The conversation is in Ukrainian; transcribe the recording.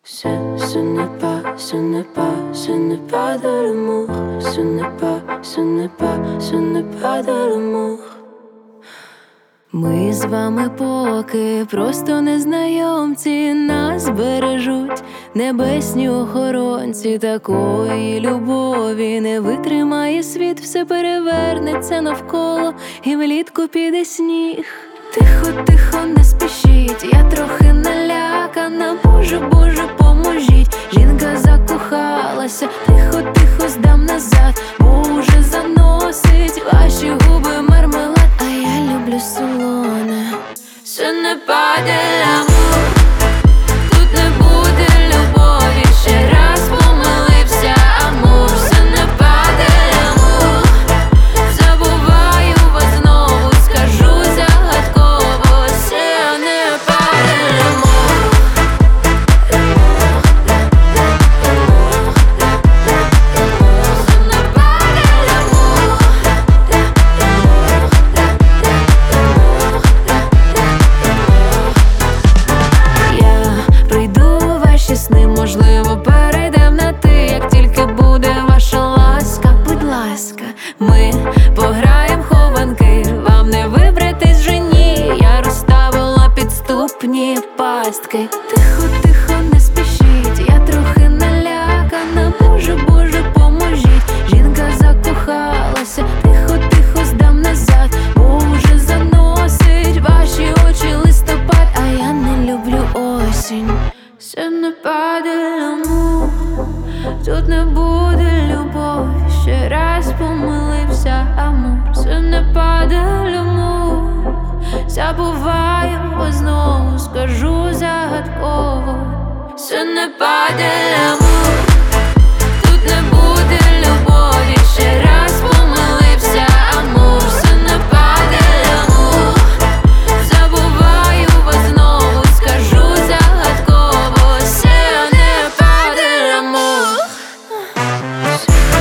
Ce n'est pas, ce n'est pas, ce n'est pas de l'amour. Ce n'est pas, ce n'est pas, ce n'est pas de l'amour. Ми з вами поки просто незнайомці, нас бережуть небесні охоронці. Такої любові не витримає світ, все перевернеться навколо і влітку піде сніг. Тихо, тихо, не спішіть, я трохи налякана. Боже, Боже, поможіть, жінка закохалася. Тихо, тихо, здам назад, бо уже заносить ваші губи мармелад, а я люблю солоне. Ce n'est pas de l'amour, тут не буде любові, ще раз помилився амур. Ce n'est pas de l'amour, забуваю вас знову, скажу загадково. Ce n'est pas de l'amour. Можливо, перейдем на ти, як тільки буде ваша ласка. Будь ласка, ми пограєм хованки, вам не вибратись вже ні. Я розставила підступні пастки. Тихо, тихо, не спішіть, я трохи налякана. Боже, Боже, поможіть, жінка закохалася. Тихо, тихо, здам назад, бо вже заносить ваші очі листопад, а я не люблю осінь. Ce n'est pas de l'amour, тут не буде любові, ще раз помилився амур. Ce n'est pas de l'amour, забуваю вас знову, скажу загадково. Ce n'est pas de l'amour, тут не буде любові, ще раз помилився амур. Ce n'est pas de l'amour, забуваю вас знову, скажу загадково. Ce n'est pas de l'amour.